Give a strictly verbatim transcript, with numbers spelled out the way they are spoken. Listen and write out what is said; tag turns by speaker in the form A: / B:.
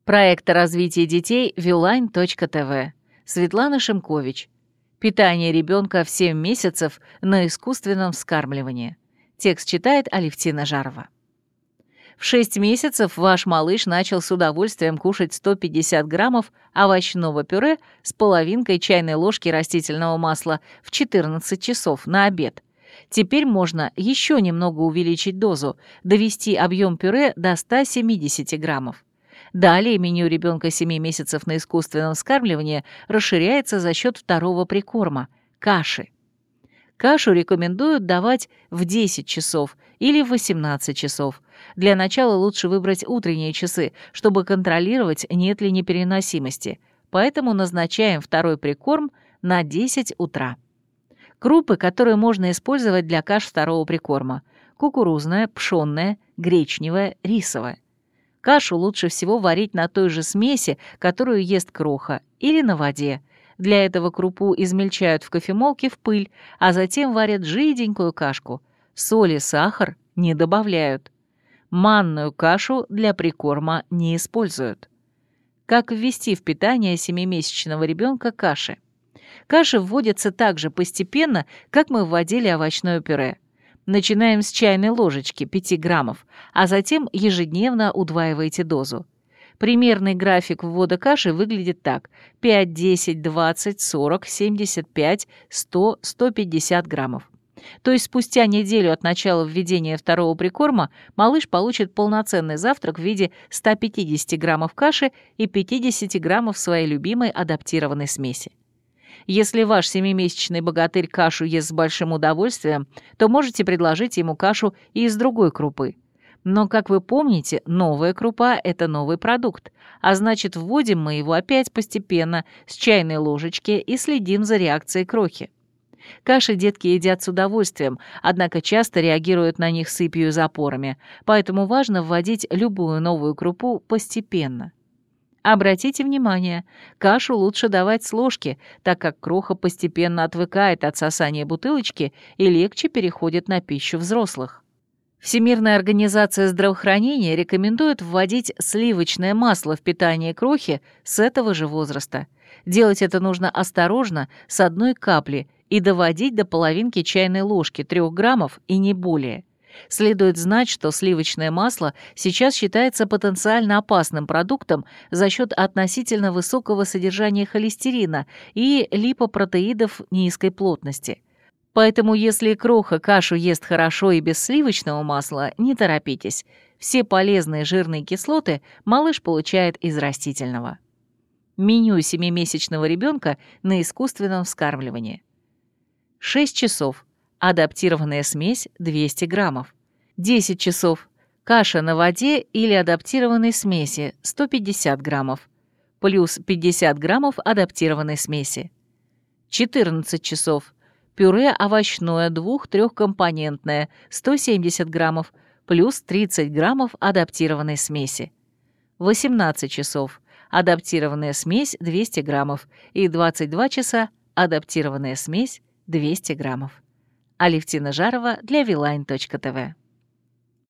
A: Проект о развитии детей вилайн точка тэ вэ. Светлана Шимкович. Питание ребенка в семь месяцев на искусственном вскармливании. Текст читает Алевтина Жарова. В шесть месяцев ваш малыш начал с удовольствием кушать сто пятьдесят граммов овощного пюре с половинкой чайной ложки растительного масла в четырнадцать часов на обед. Теперь можно еще немного увеличить дозу, довести объем пюре до ста семидесяти граммов. Далее меню ребенка семи месяцев на искусственном вскармливании расширяется за счет второго прикорма – каши. Кашу рекомендуют давать в десять часов или в восемнадцать часов. Для начала лучше выбрать утренние часы, чтобы контролировать, нет ли непереносимости. Поэтому назначаем второй прикорм на десять утра. Крупы, которые можно использовать для каш второго прикорма – кукурузная, пшённая, гречневая, рисовая. Кашу лучше всего варить на той же смеси, которую ест кроха, или на воде. Для этого крупу измельчают в кофемолке в пыль, а затем варят жиденькую кашку. Соль и сахар не добавляют. Манную кашу для прикорма не используют. Как ввести в питание семимесячного ребенка каши? Каши вводятся так же постепенно, как мы вводили овощное пюре. Начинаем с чайной ложечки пяти граммов, а затем ежедневно удваивайте дозу. Примерный график ввода каши выглядит так: пять, десять, двадцать, сорок, семьдесят пять, сто, сто пятьдесят граммов. То есть спустя неделю от начала введения второго прикорма малыш получит полноценный завтрак в виде ста пятидесяти граммов каши и пятидесяти граммов своей любимой адаптированной смеси. Если ваш семимесячный богатырь кашу ест с большим удовольствием, то можете предложить ему кашу и из другой крупы. Но, как вы помните, новая крупа – это новый продукт, а значит, вводим мы его опять постепенно, с чайной ложечки, и следим за реакцией крохи. Каши детки едят с удовольствием, однако часто реагируют на них сыпью и запорами, поэтому важно вводить любую новую крупу постепенно. Обратите внимание, кашу лучше давать с ложки, так как кроха постепенно отвыкает от сосания бутылочки и легче переходит на пищу взрослых. Всемирная организация здравоохранения рекомендует вводить сливочное масло в питание крохи с этого же возраста. Делать это нужно осторожно, с одной капли, и доводить до половинки чайной ложки, трёх граммов и не более. Следует знать, что сливочное масло сейчас считается потенциально опасным продуктом за счет относительно высокого содержания холестерина и липопротеидов низкой плотности. Поэтому если кроха кашу ест хорошо и без сливочного масла, не торопитесь. Все полезные жирные кислоты малыш получает из растительного. Меню семимесячного ребенка на искусственном вскармливании. шесть часов. Адаптированная смесь двести граммов. десять часов. Каша на воде или адаптированной смеси сто пятьдесят граммов. Плюс пятьдесят граммов адаптированной смеси. четырнадцать часов. Пюре овощное двух-трехкомпонентное сто семьдесят граммов. Плюс тридцать граммов адаптированной смеси. восемнадцать часов. Адаптированная смесь двести граммов. И двадцать два часа. Адаптированная смесь двести граммов. Алевтина Жарова для вилайн точка тэ вэ.